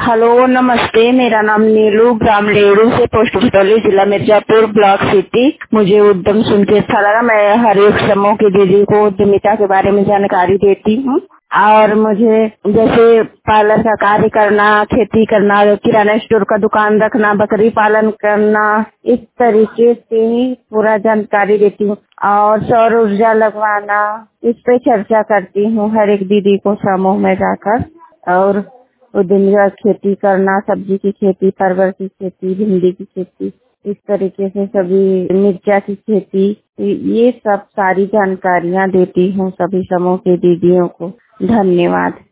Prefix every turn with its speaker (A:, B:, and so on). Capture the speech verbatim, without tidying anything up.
A: Hello नमस्ते, मेरा नाम नीलू, ग्राम लेड़ू से, पोस्ट भटौली, जिला मिर्जापुर, ब्लॉक सिटी। मुझे उद्यम सुन के अच्छा लगा। मैं हर एक समूह की दीदी को उद्यमिता के बारे में जानकारी देती हूँ और मुझे जैसे पार्लर का कार्य करना, खेती करना, किराना स्टोर का दुकान रखना, बकरी पालन करना, इस तरीके से ही पूरा जानकारी देती हूँ और सौर ऊर्जा लगवाना, इस पे चर्चा करती हूँ हर एक दीदी को समूह में जाकर। और उद्यमिता खेती करना, सब्जी की खेती, परवल की खेती, भिंडी की खेती, इस तरीके से सभी मिर्चा की खेती, ये सब सारी जानकारियाँ देती हूँ सभी समूह की दीदियों को। धन्यवाद।